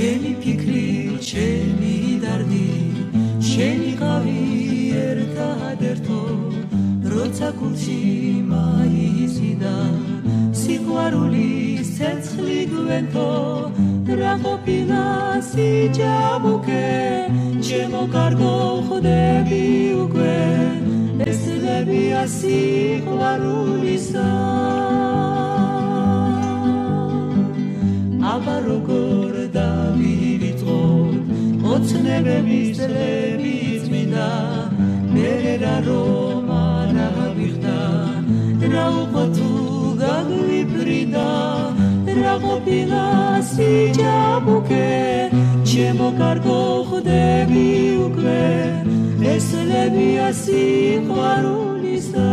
შენი ფიქრი შენი დარდი შენი ყავი ერთადერთო როცა გულში მაიზიდა სიყვარულის ცეცხლი გვენთო რა ყოფილა სიჯაბუკე ჩემო კარგო ხვდები უკვე ესლებია სიყვარულისა აბა როგორ დავივიწყოთ ოცნებების წლები წმინდა მერე რა რომ არა ვიხდა რა უკვე თუ გაგვიფრიდა რა ყოფილა სიჯაბუკე ჩემო კარგო ხვდები უკვე ესლებია სიყვარულისა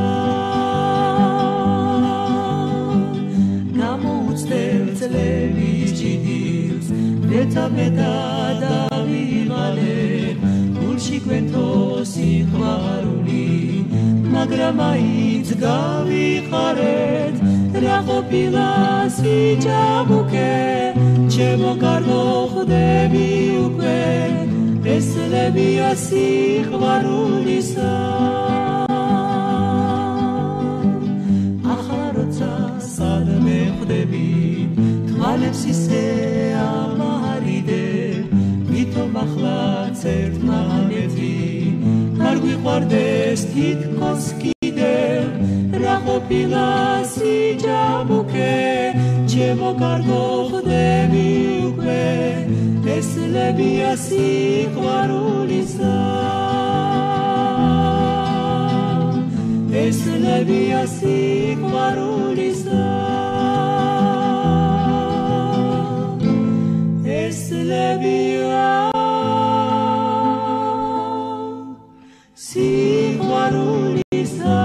გამოუცდებ წლების ჭიდილს მეთა დავიღალე გულში გვენთო სიყვარული მაგრამ მაინც გავიყარეთ რა ყოფილა სიჯაბუკე ჩემო კარგო ხვდები უკვე ესლებია სიყვარულისა ახლა როცა სადმე ხვდები თვალებს ისე ამარიდებ ვითომ ახლაც ერთმანეთი არ გვიყვარდეს თითქოს კიდევ რა ყოფილა სიჯაბუკე ჩემო კარგო ხვდები უკვე ესლებია სიყვარულისა ესლებია სიყვარულისა ესლებია სიყვარულისა